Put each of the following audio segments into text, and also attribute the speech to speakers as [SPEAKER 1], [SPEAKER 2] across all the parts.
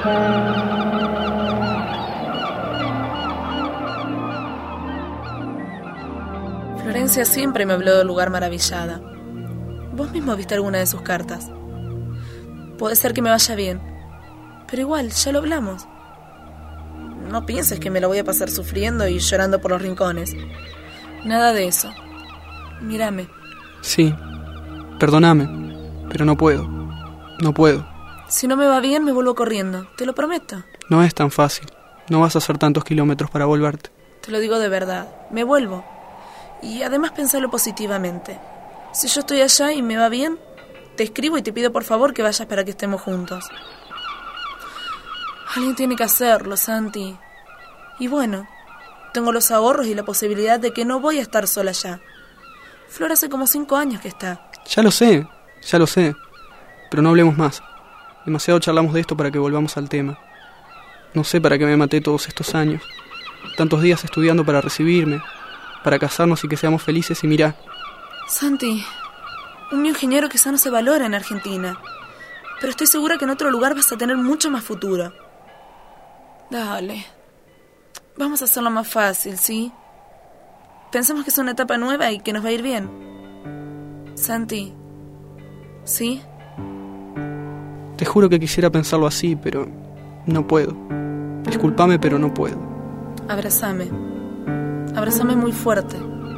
[SPEAKER 1] Florencia siempre me habló del lugar maravillada. Vos mismo viste alguna de sus cartas. Puede ser que me vaya bien, pero igual, ya lo hablamos. No pienses que me lo voy a pasar sufriendo y llorando por los rincones. Nada de eso. Mírame.
[SPEAKER 2] Sí, perdóname, pero no puedo. No puedo.
[SPEAKER 1] Si no me va bien, me vuelvo corriendo, te lo prometo.
[SPEAKER 2] No es tan fácil. No vas a hacer tantos kilómetros para volverte.
[SPEAKER 1] Te lo digo de verdad, me vuelvo. Y además pensalo positivamente. Si yo estoy allá y me va bien, te escribo y te pido por favor que vayas para que estemos juntos. Alguien tiene que hacerlo, Santi. Y bueno, tengo los ahorros y la posibilidad de que no voy a estar sola allá. Flor hace como 5 años que está.
[SPEAKER 2] Ya lo sé. Pero no hablemos más. Demasiado charlamos de esto para que volvamos al tema. No sé para qué me maté todos estos años. Tantos días estudiando para recibirme, para casarnos y que seamos felices, y mirá.
[SPEAKER 1] Santi, un ingeniero quizá no se valora en Argentina, pero estoy segura que en otro lugar vas a tener mucho más futuro. Dale, vamos a hacerlo más fácil, ¿sí? Pensemos que es una etapa nueva y que nos va a ir bien. Santi, ¿sí?
[SPEAKER 2] Te juro que quisiera pensarlo así, pero no puedo. Discúlpame, pero no puedo.
[SPEAKER 1] Abrázame. Abrázame muy fuerte.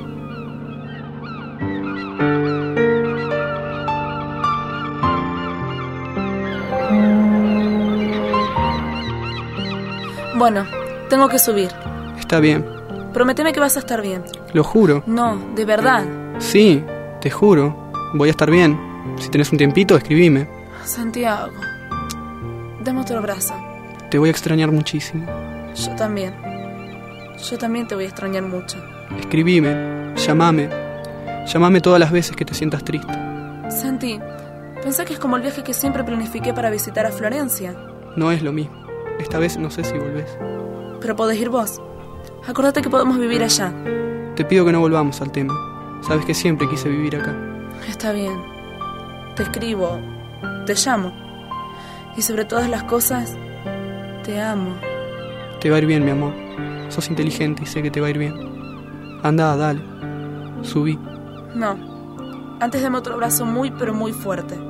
[SPEAKER 1] Bueno, tengo que subir.
[SPEAKER 2] Está bien.
[SPEAKER 1] Prométeme que vas a estar bien.
[SPEAKER 2] Lo juro.
[SPEAKER 1] No, de verdad.
[SPEAKER 2] Sí, te juro. Voy a estar bien. Si tenés un tiempito, escribime.
[SPEAKER 1] Santiago, dame otro abrazo.
[SPEAKER 2] Te voy a extrañar muchísimo.
[SPEAKER 1] Yo también. Yo también te voy a extrañar mucho.
[SPEAKER 2] Escribime, llamame. Llamame todas las veces que te sientas triste.
[SPEAKER 1] Santi, pensá que es como el viaje que siempre planifiqué para visitar a Florencia.
[SPEAKER 2] No es lo mismo. Esta vez no sé si volvés.
[SPEAKER 1] Pero podés ir vos. Acordate que podemos vivir allá.
[SPEAKER 2] Te pido que no volvamos al tema. Sabes que siempre quise vivir acá.
[SPEAKER 1] Está bien. Te escribo. Te llamo. Y sobre todas las cosas, te amo.
[SPEAKER 2] Te va a ir bien, mi amor. Sos inteligente y sé que te va a ir bien. Anda, dale. Subí.
[SPEAKER 1] No. Antes dame otro abrazo muy, pero muy fuerte.